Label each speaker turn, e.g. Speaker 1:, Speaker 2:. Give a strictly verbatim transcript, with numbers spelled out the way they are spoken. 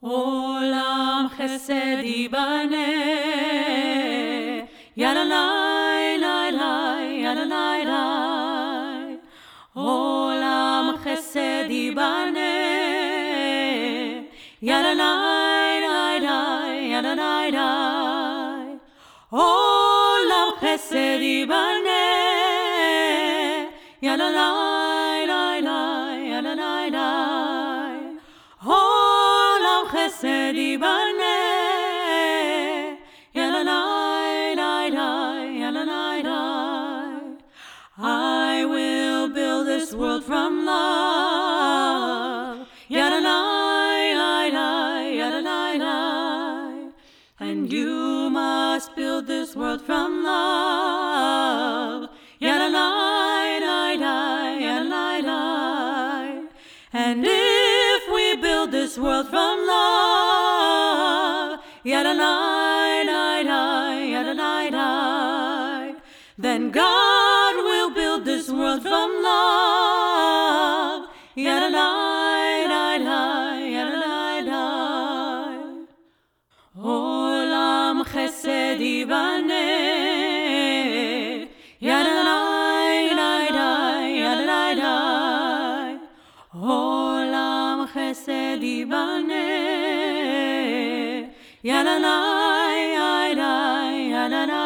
Speaker 1: Olam chesed yibane, Yadonai, Yadonai, Yadonai. Olam chesed yibane, Yadonai, Yadonai, Yadonai. Olam chesed yibane, Yadonai, Yadonai. Olam chesed yibane, Yadonai, Yadonai. I will build this world from love, Yadonai, Yadonai. And you must build this world from love, Yadonai, Yadonai. And if we build this world from love, Yadonai, Yadonai, then God will build this world from love, Yadonai, Yadonai. Olam chesed yibane, Yadonai, Yadonai. Olam chesed yibane, Yadonai, Yadonai.